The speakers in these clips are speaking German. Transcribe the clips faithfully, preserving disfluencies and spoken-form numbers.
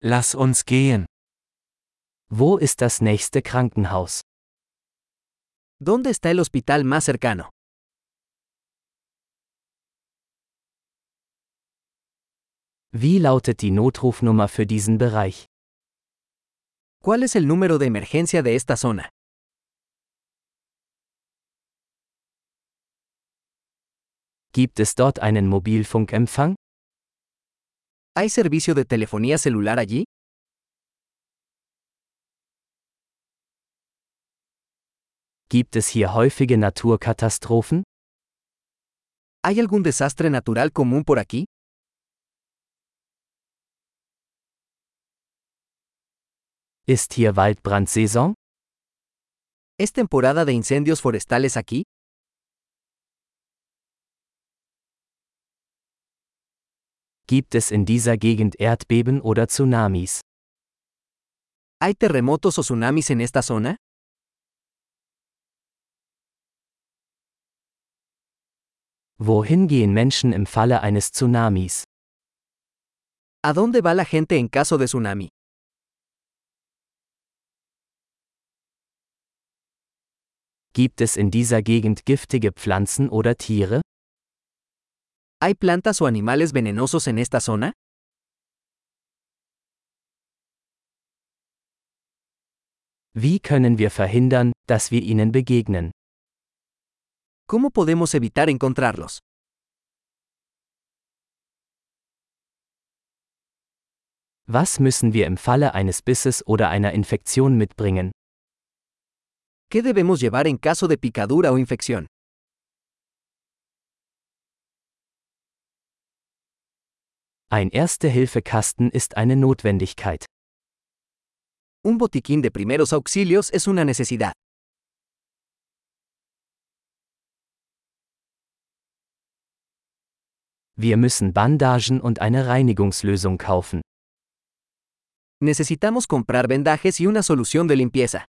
Lass uns gehen. Wo ist das nächste Krankenhaus? ¿Dónde está el hospital más cercano? Wie lautet die Notrufnummer für diesen Bereich? ¿Cuál es el número de emergencia de esta zona? Gibt es dort einen Mobilfunkempfang? ¿Hay servicio de telefonía celular allí? Gibt es hier häufige Naturkatastrophen? ¿Hay algún desastre natural común por aquí? Ist hier Waldbrandsaison? ¿Es temporada de incendios forestales aquí? Gibt es in dieser Gegend Erdbeben oder Tsunamis? ¿Hay terremotos o tsunamis en esta zona? Wohin gehen Menschen im Falle eines Tsunamis? ¿A dónde va la gente en caso de tsunami? Gibt es in dieser Gegend giftige Pflanzen oder Tiere? ¿Hay plantas o animales venenosos en esta zona? Wie können wir verhindern, dass wir ihnen begegnen? ¿Cómo podemos evitar encontrarlos? Was müssen wir im Falle eines Bisses oder einer Infektion mitbringen? ¿Qué debemos llevar en caso de picadura o infección? Ein Erste-Hilfe-Kasten ist eine Notwendigkeit. Un botiquín de primeros auxilios es una necesidad. Wir müssen Bandagen und eine Reinigungslösung kaufen. Necesitamos comprar vendajes y una solución de limpieza.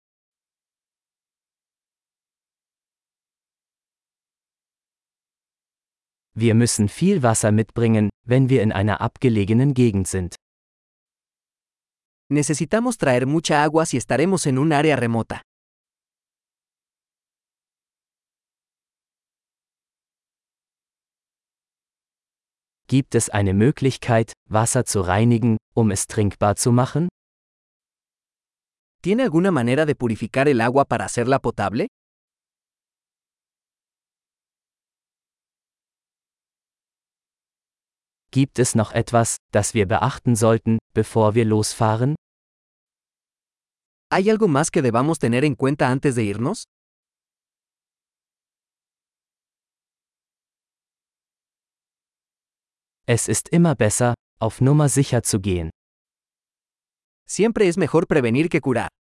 Wir müssen viel Wasser mitbringen, wenn wir in einer abgelegenen Gegend sind. Necesitamos traer mucha agua si estaremos en un área remota. Gibt es eine Möglichkeit, Wasser zu reinigen, um es trinkbar zu machen? ¿Tiene alguna manera de purificar el agua para hacerla potable? Gibt es noch etwas, das wir beachten sollten, bevor wir losfahren? ¿Hay algo más que debamos tener en cuenta antes de irnos? Es ist immer besser, auf Nummer sicher zu gehen. Siempre es mejor prevenir que curar.